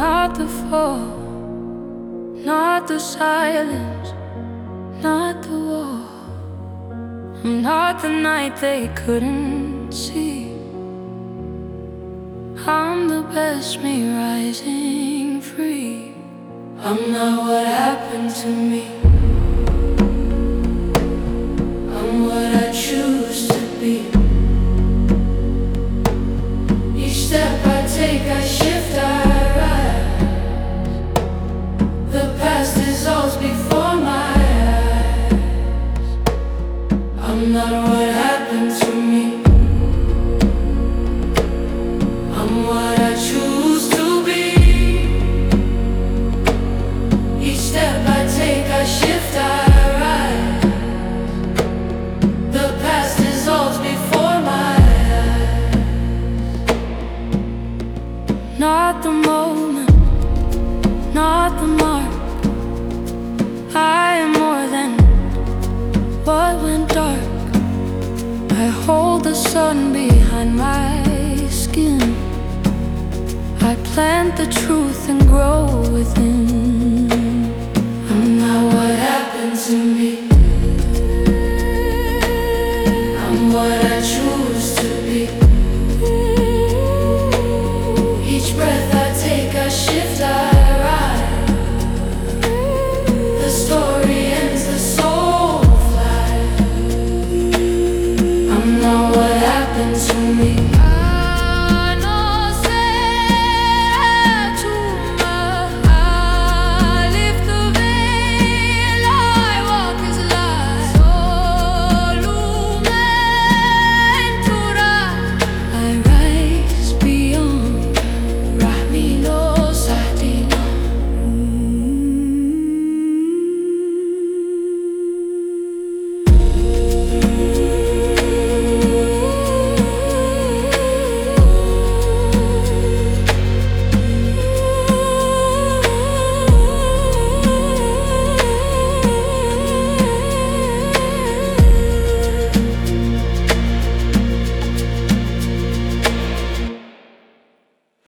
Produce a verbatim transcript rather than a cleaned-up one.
not the fall, not the silence, not the war. I'm not the night they couldn't see. I'm the best me rising free. I'm not what happened to me. I'm what I choose to be. Each step I take, I shift, I rise. The past dissolves before my eyes. I'm not what happened to me. I'm what I choose to be. Each step I take, I shift, I rise. The past dissolves before my eyes. Not the moment, not the mark. I am more than what went dark. I hold the sun behind my skin. I plant the truth and grow within. I'm not what happened to me. I'm what I choose to be. Each breath I take, I shift, I rise. The story ends, the soul flies. I'm not what happened to me.